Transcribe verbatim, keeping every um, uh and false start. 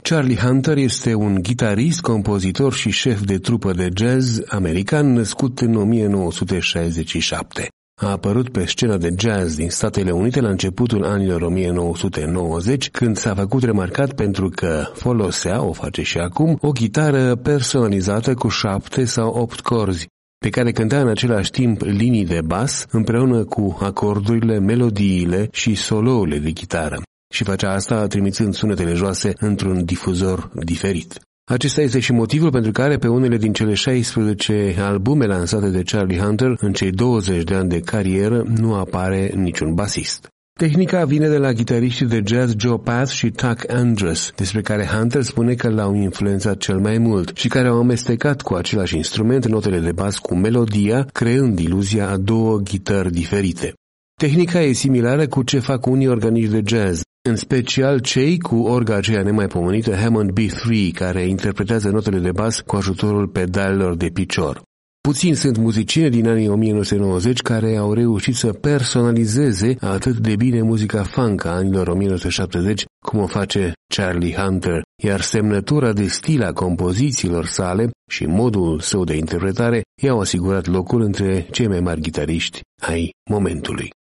Charlie Hunter este un gitarist, compozitor și șef de trupă de jazz american născut în o mie nouă sute șaizeci și șapte. A apărut pe scena de jazz din Statele Unite la începutul anilor o mie nouă sute nouăzeci, când s-a făcut remarcat pentru că folosea, o face și acum, o chitară personalizată cu șapte sau opt corzi, pe care cânta în același timp linii de bas împreună cu acordurile, melodiile și solourile de chitară. Și facea asta trimițând sunetele joase într-un difuzor diferit. Acesta este și motivul pentru care pe unele din cele șaisprezece albume lansate de Charlie Hunter în cei douăzeci de ani de carieră nu apare niciun basist. Tehnica vine de la gitariștii de jazz Joe Pass și Tuck Andrews, despre care Hunter spune că l-au influențat cel mai mult și care au amestecat cu același instrument notele de bas cu melodia, creând iluzia a două ghitări diferite. Tehnica e similară cu ce fac unii organiști de jazz, în special cei cu orga aceea nemaipomenită Hammond B trei, care interpretează notele de bas cu ajutorul pedalelor de picior. Puțini sunt muzicieni din anii o mie nouă sute nouăzeci care au reușit să personalizeze atât de bine muzica funk a anilor o mie nouă sute șaptezeci, cum o face Charlie Hunter, iar semnătura de stil a compozițiilor sale și modul său de interpretare i-au asigurat locul între cei mai mari gitariști ai momentului.